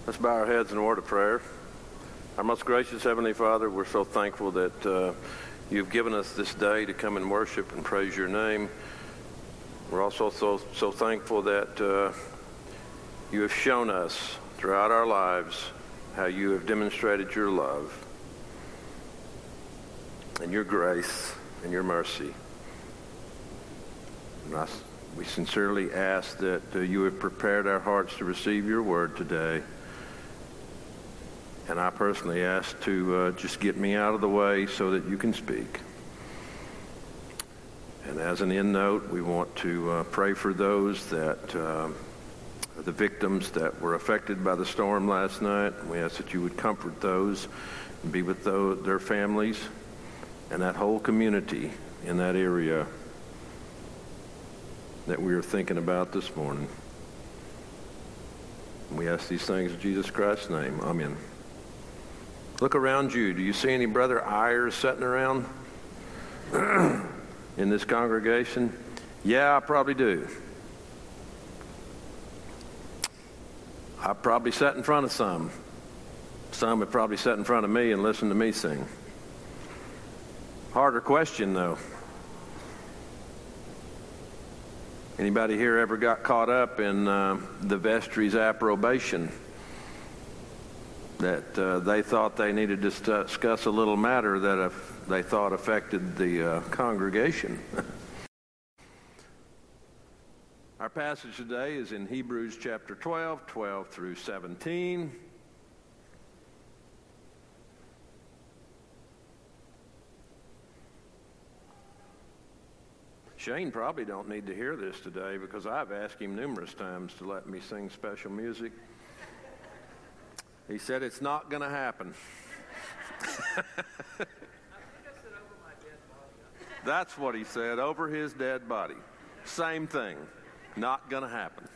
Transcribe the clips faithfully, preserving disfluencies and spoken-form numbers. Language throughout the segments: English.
Let's bow our heads in a word of prayer. Our most gracious Heavenly Father, we're so thankful that uh, you've given us this day to come and worship and praise your name. We're also so, so thankful that uh, you have shown us throughout our lives how you have demonstrated your love and your grace and your mercy. And I, we sincerely ask that uh, you have prepared our hearts to receive your word today. And I personally ask to uh, just get me out of the way so that you can speak. And as an end note, we want to uh, pray for those that uh, are the victims that were affected by the storm last night. We ask that you would comfort those and be with those, their families and that whole community in that area that we are thinking about this morning. We ask these things in Jesus Christ's name. Amen. Look around you. Do you see any Brother Ayers sitting around in this congregation? Yeah, I probably do. I probably sat in front of some. Some have probably sat in front of me and listened to me sing. Harder question, though. Anybody here ever got caught up in uh, the vestry's approbation? That uh, they thought they needed to discuss a little matter that uh, they thought affected the uh, congregation. Our passage today is in Hebrews chapter twelve, twelve through seventeen. Shane probably don't need to hear this today because I've asked him numerous times to let me sing special music. He said it's not going to happen. That's what he said, over his dead body. Same thing. Not going to happen.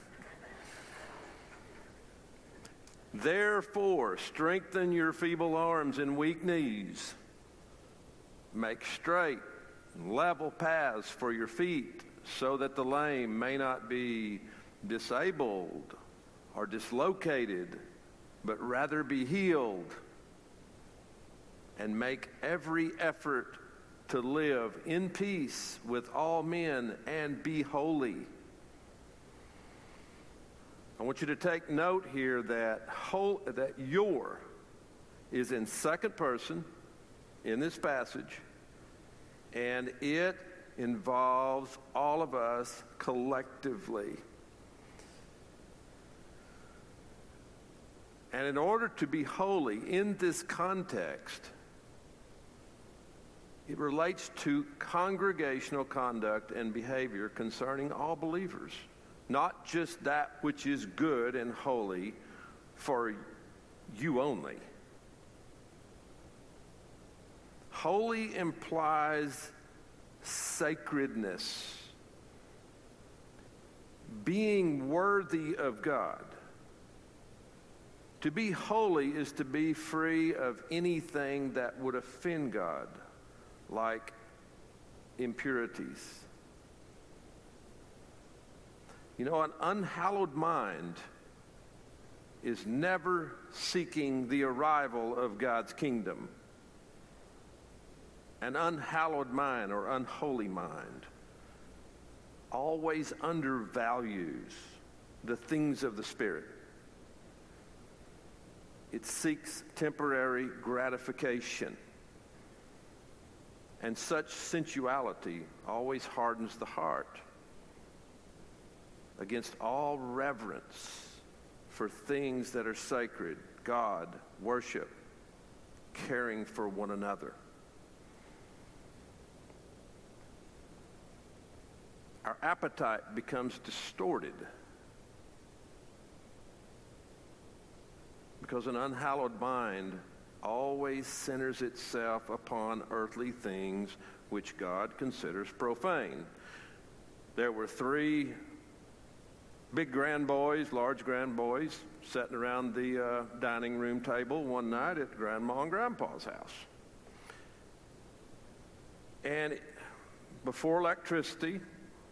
Therefore, strengthen your feeble arms and weak knees. Make straight and level paths for your feet so that the lame may not be disabled or dislocated, but rather be healed, and make every effort to live in peace with all men and be holy. I want you to take note here that whole, that your is in second person in this passage, and it involves all of us collectively. And in order to be holy in this context, it relates to congregational conduct and behavior concerning all believers, not just that which is good and holy for you only. Holy implies sacredness, being worthy of God. To be holy is to be free of anything that would offend God, like impurities. You know, an unhallowed mind is never seeking the arrival of God's kingdom. An unhallowed mind or unholy mind always undervalues the things of the Spirit. It seeks temporary gratification. And such sensuality always hardens the heart against all reverence for things that are sacred, God, worship, caring for one another. Our appetite becomes distorted because an unhallowed mind always centers itself upon earthly things which God considers profane. There were three big grandboys, large grandboys, sitting around the uh, dining room table one night at Grandma and Grandpa's house. And before electricity,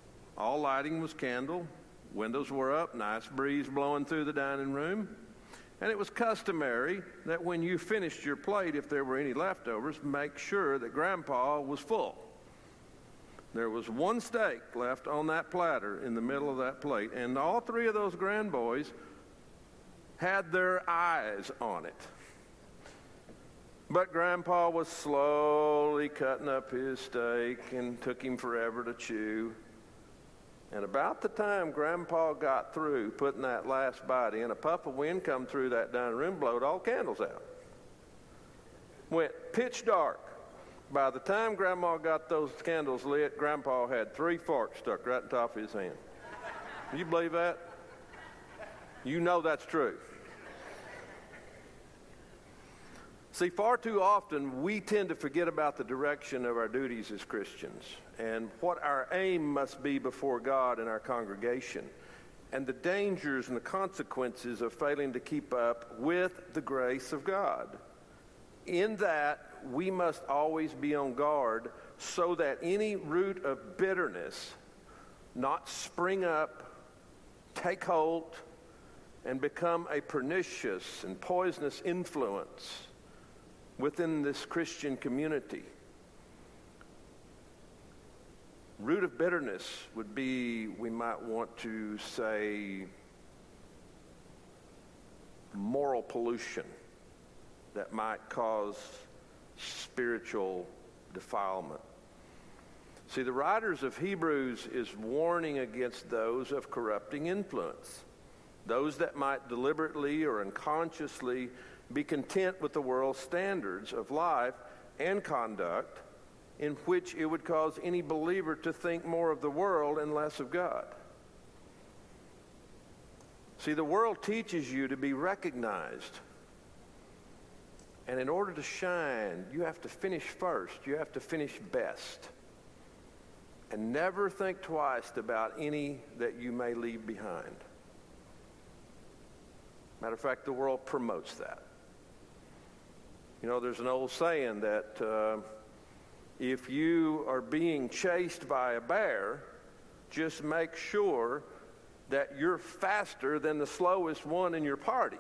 all lighting was candle, windows were up, nice breeze blowing through the dining room. And it was customary that when you finished your plate, if there were any leftovers, make sure that Grandpa was full. There was one steak left on that platter in the middle of that plate, and all three of those grandboys had their eyes on it. But Grandpa was slowly cutting up his steak and took him forever to chew. And about the time Grandpa got through putting that last bite in, a puff of wind come through that dining room, blowed all candles out. Went pitch dark. By the time Grandma got those candles lit, Grandpa had three forks stuck right on top of his hand. Can you believe that? You know that's true. See, far too often we tend to forget about the direction of our duties as Christians and what our aim must be before God and our congregation, and the dangers and the consequences of failing to keep up with the grace of God. In that, we must always be on guard so that any root of bitterness not spring up, take hold, and become a pernicious and poisonous influence within this Christian community. Root of bitterness would be, we might want to say, moral pollution that might cause spiritual defilement. See, the writers of Hebrews is warning against those of corrupting influence, those that might deliberately or unconsciously be content with the world's standards of life and conduct, in which it would cause any believer to think more of the world and less of God. See, the world teaches you to be recognized. And in order to shine, you have to finish first. You have to finish best. And never think twice about any that you may leave behind. Matter of fact, the world promotes that. You know, there's an old saying that uh, if you are being chased by a bear, just make sure that you're faster than the slowest one in your party.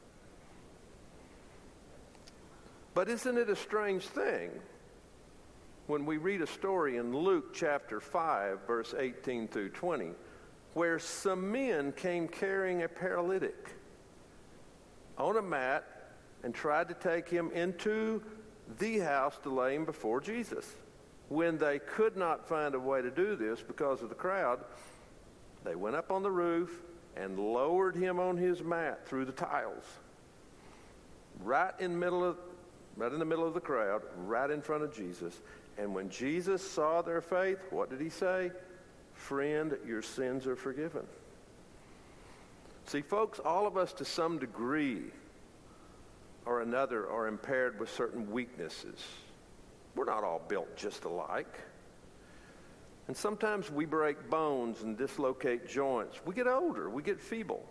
But isn't it a strange thing when we read a story in Luke chapter five, verse eighteen through twenty, where some men came carrying a paralytic on a mat and tried to take him into the house to lay him before Jesus. When they could not find a way to do this because of the crowd, they went up on the roof and lowered him on his mat through the tiles, right in middle of, right in the middle of the crowd, right in front of Jesus. And when Jesus saw their faith, what did he say? Friend, your sins are forgiven. See, folks, all of us to some degree or another are impaired with certain weaknesses. We're not all built just alike. And sometimes we break bones and dislocate joints. We get older, we get feeble.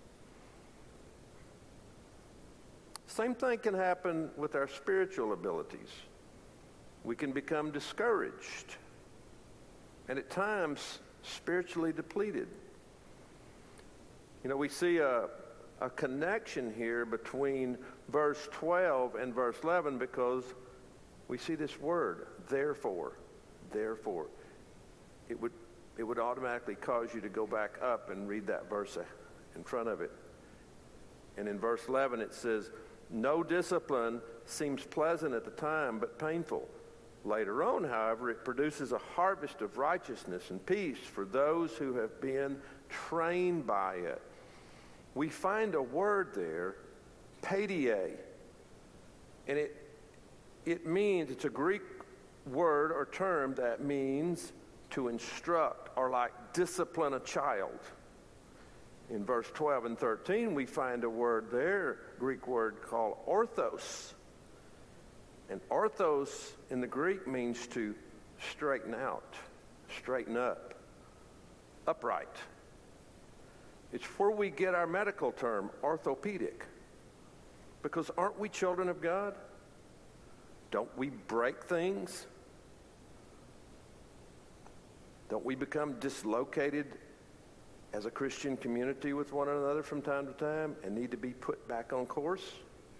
Same thing can happen with our spiritual abilities. We can become discouraged and at times spiritually depleted. You know, we see a, a connection here between verse twelve and verse eleven because we see this word, therefore, therefore. It would, it would automatically cause you to go back up and read that verse in front of it. And in verse eleven it says, no discipline seems pleasant at the time, but painful. Later on, however, it produces a harvest of righteousness and peace for those who have been trained by it. We find a word there, paideia, and it it means, it's a Greek word or term that means to instruct or like discipline a child. In verse twelve and thirteen, we find a word there, Greek word called orthos. And orthos in the Greek means to straighten out, straighten up, upright. It's where we get our medical term, orthopedic. Because aren't we children of God? Don't we break things? Don't we become dislocated as a Christian community with one another from time to time and need to be put back on course?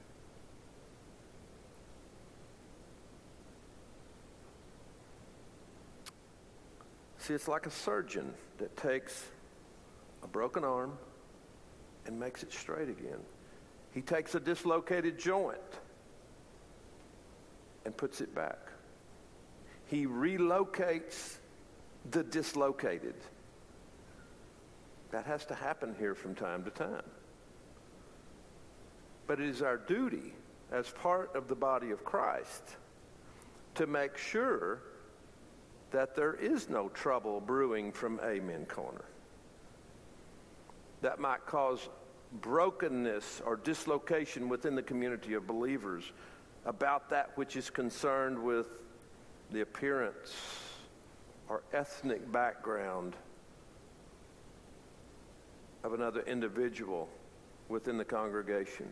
See, it's like a surgeon that takes a broken arm and makes it straight again. He takes a dislocated joint and puts it back. He relocates the dislocated. That has to happen here from time to time. But it is our duty as part of the body of Christ to make sure that there is no trouble brewing from Amen Corner that might cause brokenness or dislocation within the community of believers about that which is concerned with the appearance or ethnic background of another individual within the congregation.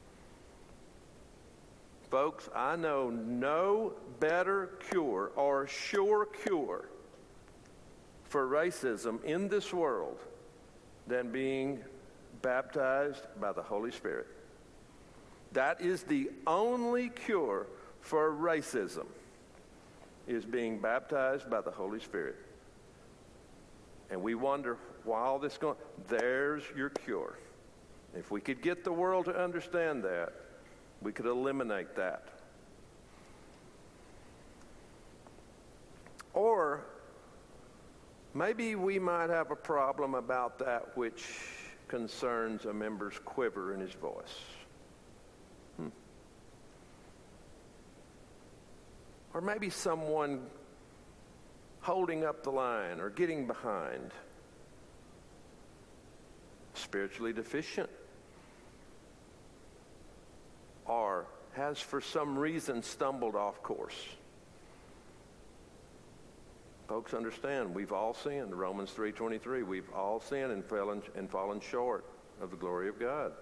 Folks, I know no better cure or sure cure for racism in this world than being baptized by the Holy Spirit. That is the only cure for racism, is being baptized by the Holy Spirit. And we wonder why all this going. There's your cure. If we could get the world to understand that, we could eliminate that. Or maybe we might have a problem about that which concerns a member's quiver in his voice. Hmm. Or maybe someone holding up the line or getting behind. Spiritually deficient. Or has for some reason stumbled off course. Folks, understand, we've all sinned. Romans three twenty-three, we've all sinned and fallen, and fallen short of the glory of God.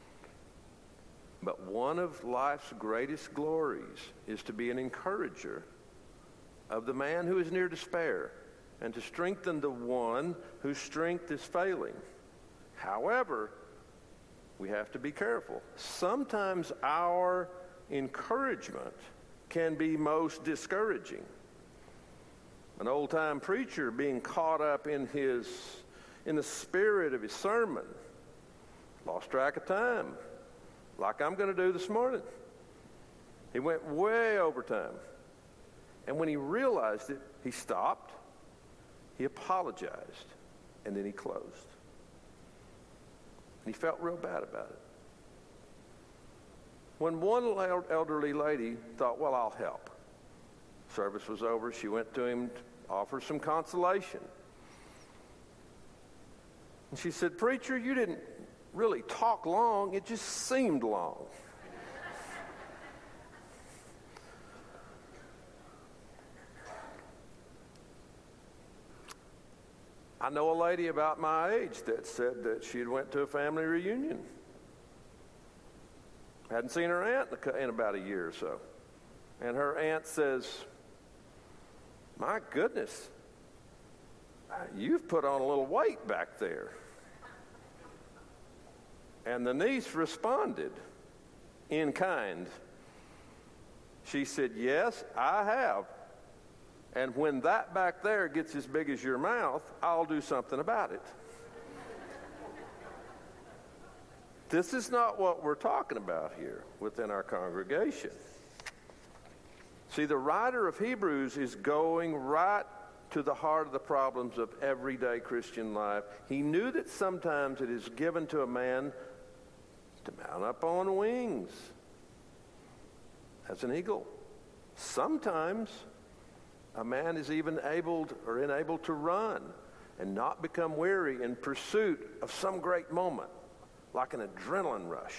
But one of life's greatest glories is to be an encourager of the man who is near despair and to strengthen the one whose strength is failing. However, we have to be careful. Sometimes our encouragement can be most discouraging. An old-time preacher being caught up in his, in the spirit of his sermon, lost track of time, like I'm going to do this morning. He went way over time. And when he realized it, he stopped, he apologized, and then he closed. And he felt real bad about it. When one elderly lady thought, well, I'll help. Service was over. She went to him to offer some consolation. And she said, preacher, you didn't really talk long. It just seemed long. I know a lady about my age that said that she had went to a family reunion. Hadn't seen her aunt in about a year or so. And her aunt says, my goodness, you've put on a little weight back there. And the niece responded in kind. She said, yes, I have. And when that back there gets as big as your mouth, I'll do something about it. This is not what we're talking about here within our congregation. See, the writer of Hebrews is going right to the heart of the problems of everyday Christian life. He knew that sometimes it is given to a man to mount up on wings as an eagle. Sometimes a man is even able to, or enabled to run and not become weary in pursuit of some great moment, like an adrenaline rush.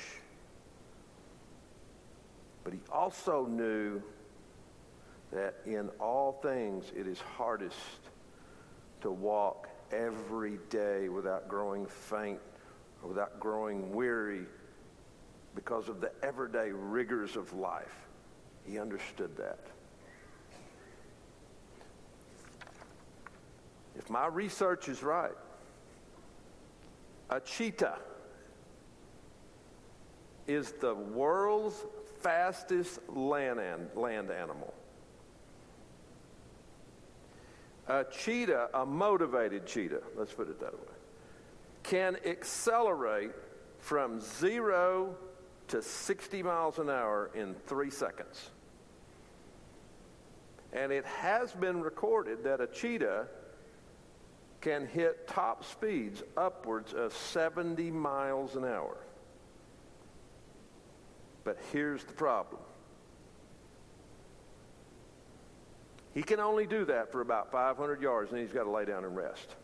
But he also knew that in all things it is hardest to walk every day without growing faint or without growing weary because of the everyday rigors of life. He understood that. If my research is right, A cheetah is the world's fastest land, an- land animal. A cheetah, a motivated cheetah, let's put it that way, can accelerate from zero to sixty miles an hour in three seconds. And it has been recorded that a cheetah can hit top speeds upwards of seventy miles an hour. But here's the problem. He can only do that for about five hundred yards, and he's got to lay down and rest.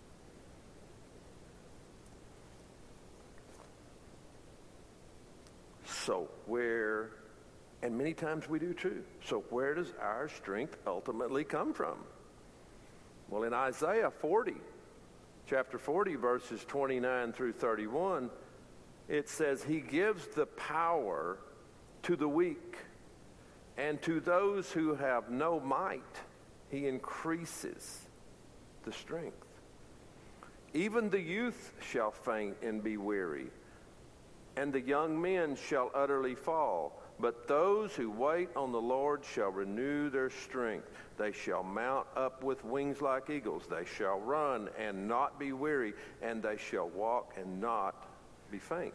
So where, and many times we do too, so where does our strength ultimately come from? Well, in Isaiah forty, chapter forty, verses twenty-nine through thirty-one, it says, He gives the power to the weak, and to those who have no might, He increases the strength. Even the youth shall faint and be weary, and the young men shall utterly fall. But those who wait on the Lord shall renew their strength. They shall mount up with wings like eagles. They shall run and not be weary, and they shall walk and not be faint.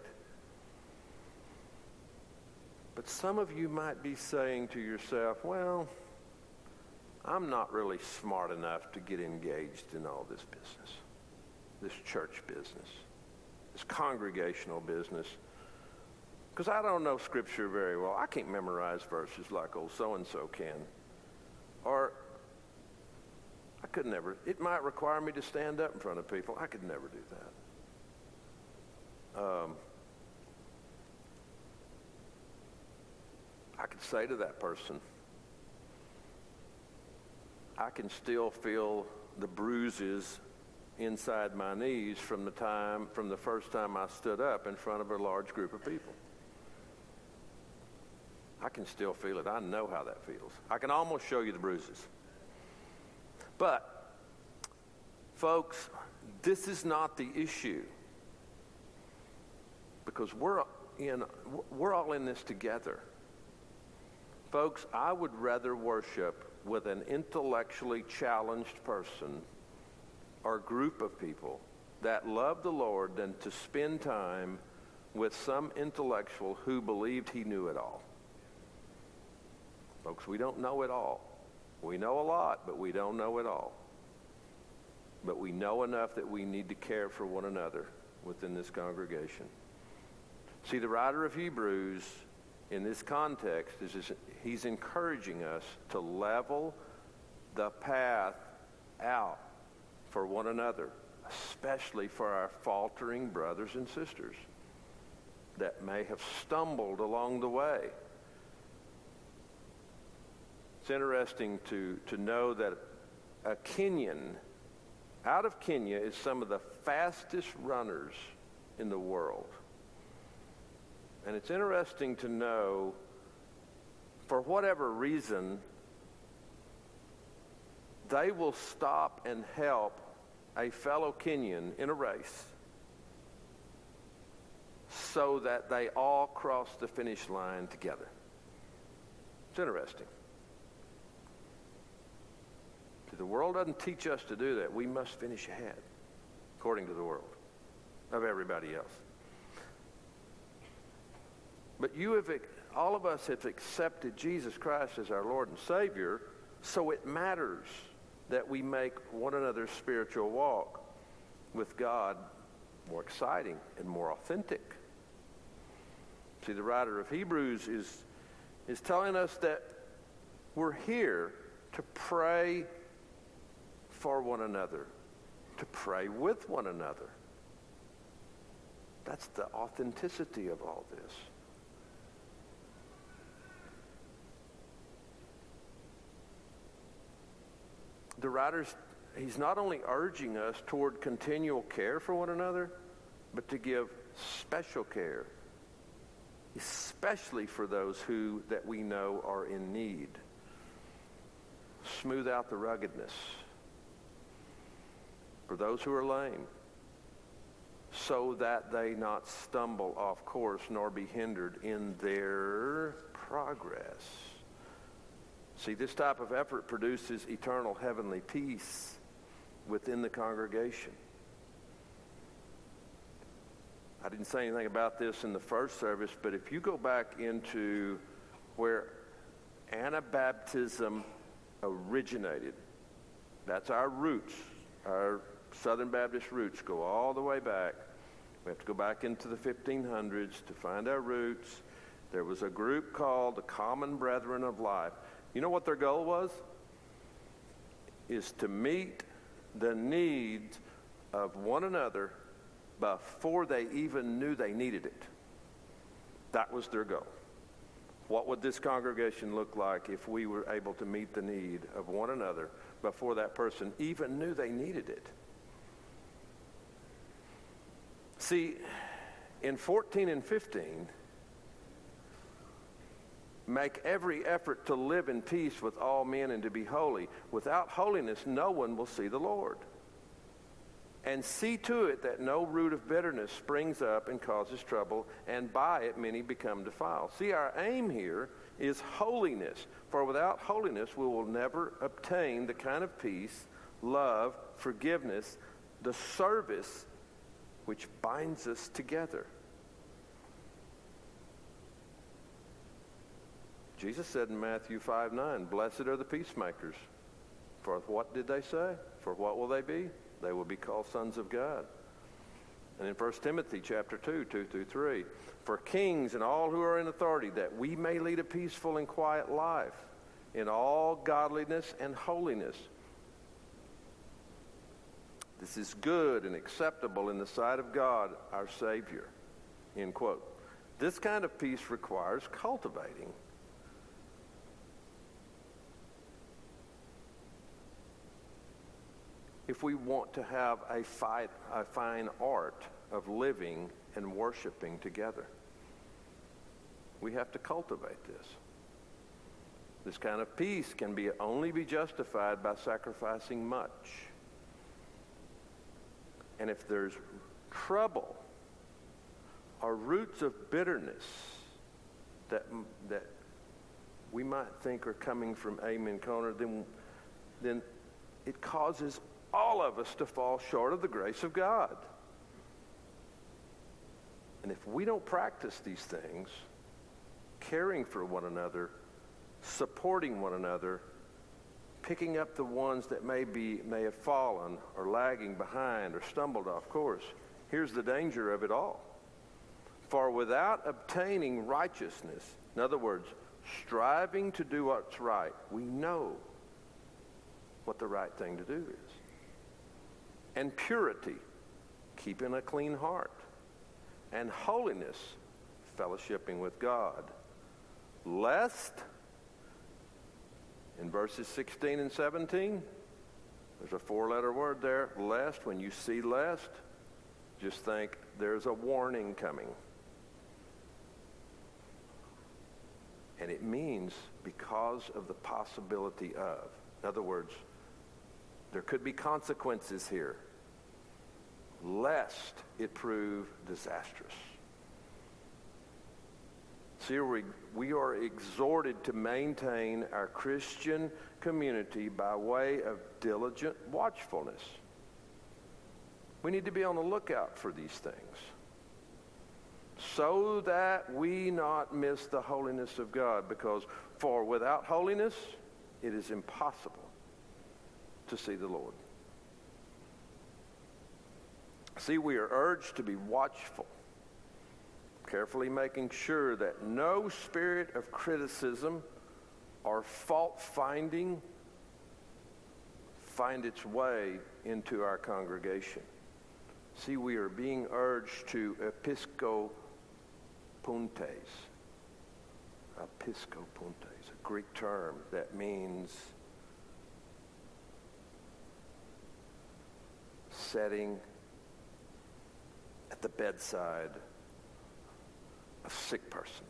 But some of you might be saying to yourself, well, I'm not really smart enough to get engaged in all this business, this church business, this congregational business, because I don't know Scripture very well. I can't memorize verses like old so-and-so can. Or I could never, it might require me to stand up in front of people. I could never do that. Um, I could say to that person, I can still feel the bruises inside my knees from the time, from the first time I stood up in front of a large group of people. I can still feel it. I know how that feels. I can almost show you the bruises. But, folks, this is not the issue, because we're in, we're all in this together. Folks, I would rather worship with an intellectually challenged person or group of people that love the Lord than to spend time with some intellectual who believed he knew it all. Folks, we don't know it all. We know a lot, but we don't know it all. But we know enough that we need to care for one another within this congregation. See, the writer of Hebrews in this context is, is he's encouraging us to level the path out for one another, especially for our faltering brothers and sisters that may have stumbled along the way. It's interesting to, to know that a Kenyan out of Kenya is some of the fastest runners in the world. And it's interesting to know, for whatever reason, they will stop and help a fellow Kenyan in a race so that they all cross the finish line together. It's interesting. The world doesn't teach us to do that. We must finish ahead, according to the world, of everybody else. But you have, all of us have accepted Jesus Christ as our Lord and Savior, so it matters that we make one another's spiritual walk with God more exciting and more authentic. See, the writer of Hebrews is, is telling us that we're here to pray for one another, to pray with one another. That's the authenticity of all this. The writer's, he's not only urging us toward continual care for one another, but to give special care, especially for those who that we know are in need. Smooth out the ruggedness. For those who are lame, so that they not stumble off course nor be hindered in their progress. See, this type of effort produces eternal heavenly peace within the congregation. I didn't say anything about this in the first service, but if you go back into where Anabaptism originated, that's our roots. Our Southern Baptist roots go all the way back. We have to go back into the fifteen hundreds to find our roots. There was a group called the Common Brethren of Life. You know what their goal was? Is to meet the needs of one another before they even knew they needed it. That was their goal. What would this congregation look like if we were able to meet the need of one another before that person even knew they needed it? See, in fourteen and fifteen, make every effort to live in peace with all men and to be holy. Without holiness, no one will see the Lord. And see to it that no root of bitterness springs up and causes trouble, and by it many become defiled. See, our aim here is holiness. For without holiness, we will never obtain the kind of peace, love, forgiveness, the service which binds us together. Jesus said in Matthew five nine, "Blessed are the peacemakers." For what did they say? For what will they be? They will be called sons of God. And in First Timothy chapter two, two through three, for kings and all who are in authority, that we may lead a peaceful and quiet life in all godliness and holiness. This is good and acceptable in the sight of God, our Savior. End quote. This kind of peace requires cultivating. If we want to have a, fight, a fine art of living and worshiping together, we have to cultivate this. This kind of peace can be only be justified by sacrificing much. And if there's trouble or roots of bitterness that that we might think are coming from Amen Corner, then then it causes all of us to fall short of the grace of God. And if we don't practice these things, caring for one another, supporting one another, picking up the ones that may be may have fallen or lagging behind or stumbled off course, here's the danger of it all. For without obtaining righteousness, in other words, striving to do what's right, we know what the right thing to do is. And purity, keeping a clean heart. And holiness, fellowshipping with God. Lest, in verses sixteen and seventeen, there's a four-letter word there, lest. When you see lest, just think there's a warning coming. And it means because of the possibility of. In other words, there could be consequences here, lest it prove disastrous. See, we, we are exhorted to maintain our Christian community by way of diligent watchfulness. We need to be on the lookout for these things, so that we not miss the holiness of God, because for without holiness, it is impossible to see the Lord. See, we are urged to be watchful, carefully making sure that no spirit of criticism or fault-finding find its way into our congregation. See, we are being urged to episkopuntes. Episkopuntes, a Greek term that means setting at the bedside of a sick person.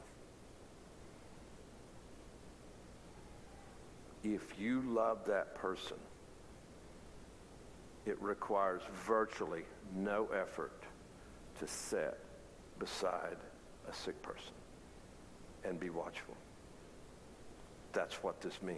If you love that person, it requires virtually no effort to sit beside a sick person and be watchful. That's what this means.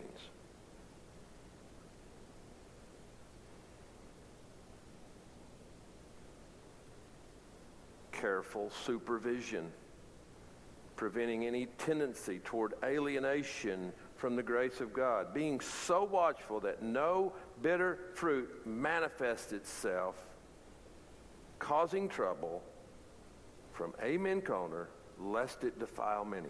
Careful supervision, preventing any tendency toward alienation from the grace of God, being so watchful that no bitter fruit manifests itself, causing trouble from Amen Corner, lest it defile many.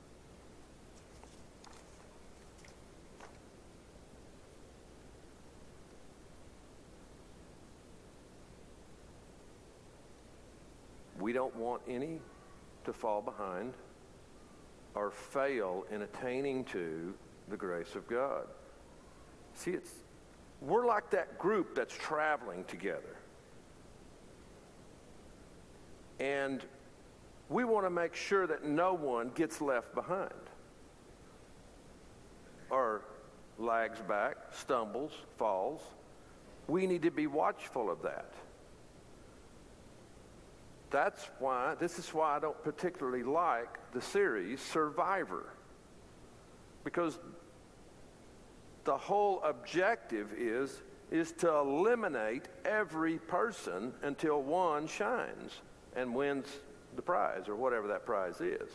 We don't want any to fall behind or fail in attaining to the grace of God. See, it's we're like that group that's traveling together. And we want to make sure that no one gets left behind or lags back, stumbles, falls. We need to be watchful of that. That's why, this is why I don't particularly like the series Survivor. Because the whole objective is, is to eliminate every person until one shines and wins the prize, or whatever that prize is.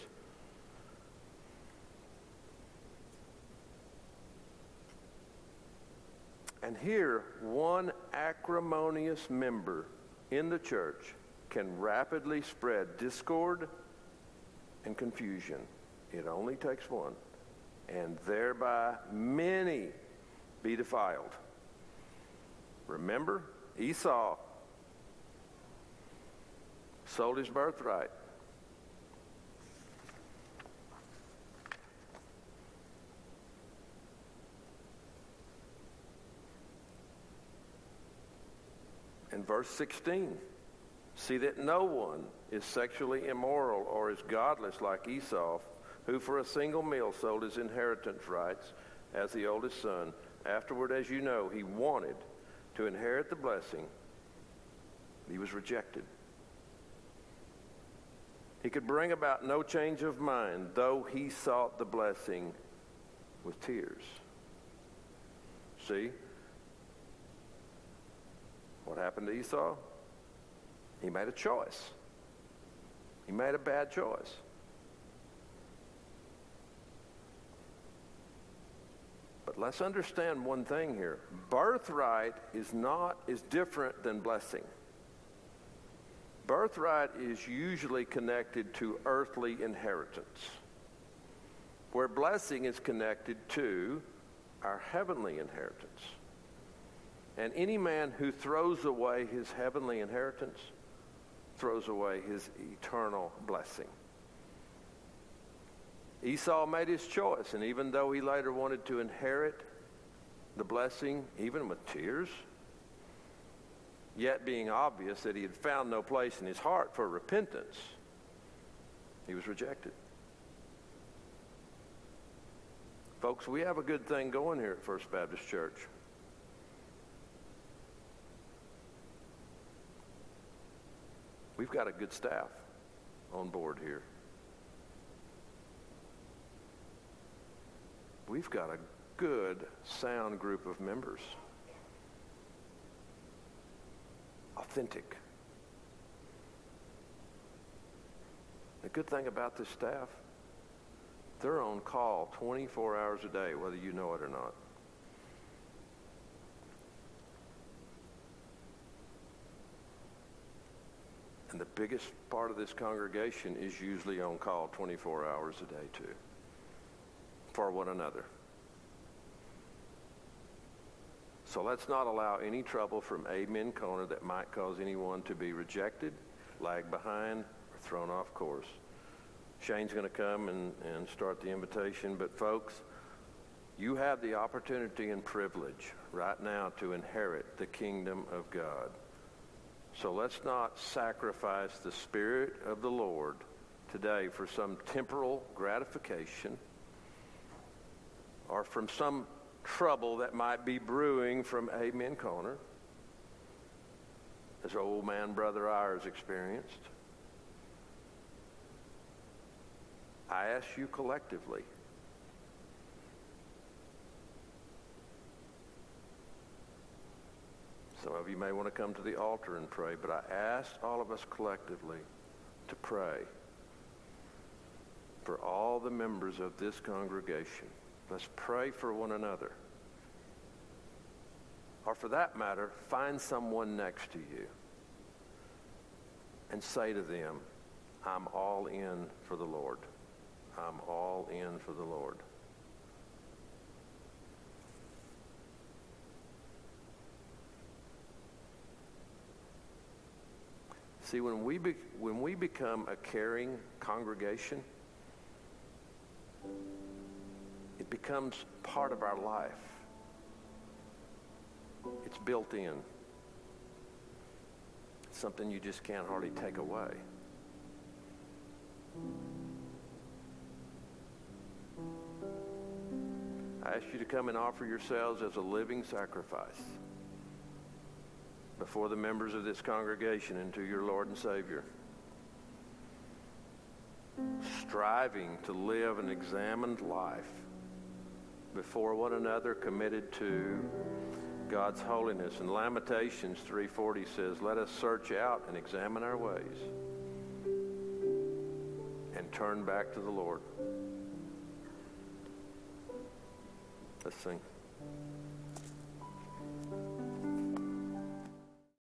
And here, one acrimonious member in the church can rapidly spread discord and confusion. It only takes one, and thereby many be defiled. Remember, Esau sold his birthright. In verse sixteen, see that no one is sexually immoral or is godless like Esau, who for a single meal sold his inheritance rights as the oldest son. Afterward, as you know, he wanted to inherit the blessing. He was rejected. He could bring about no change of mind, though he sought the blessing with tears. See? What happened to Esau? He made a choice. He made a bad choice. But let's understand one thing here. Birthright is not is different than blessing. Birthright is usually connected to earthly inheritance, where blessing is connected to our heavenly inheritance. And any man who throws away his heavenly inheritance throws away his eternal blessing. Esau made his choice, and even though he later wanted to inherit the blessing, even with tears, yet being obvious that he had found no place in his heart for repentance, he was rejected. Folks, we have a good thing going here at First Baptist Church. We've got a good staff on board here. We've got a good, sound group of members. Authentic. The good thing about this staff, they're on call twenty-four hours a day, whether you know it or not. And the biggest part of this congregation is usually on call twenty-four hours a day too, for one another. So let's not allow any trouble from Amen Corner that might cause anyone to be rejected, lag behind, or thrown off course. Shane's going to come and, and start the invitation, but folks, you have the opportunity and privilege right now to inherit the kingdom of God. So let's not sacrifice the Spirit of the Lord today for some temporal gratification or from some trouble that might be brewing from Amen Corner, as our old man Brother Ayers experienced. I ask you collectively, some of you may want to come to the altar and pray, but I ask all of us collectively to pray for all the members of this congregation. Let's pray for one another. Or for that matter, find someone next to you and say to them, I'm all in for the Lord. I'm all in for the Lord. See, when we be, when we become a caring congregation, it becomes part of our life. It's built in. It's something you just can't hardly take away. I ask you to come and offer yourselves as a living sacrifice before the members of this congregation and to your Lord and Savior, striving to live an examined life before one another, committed to God's holiness. And Lamentations three forty says, let us search out and examine our ways and turn back to the Lord. Let's sing.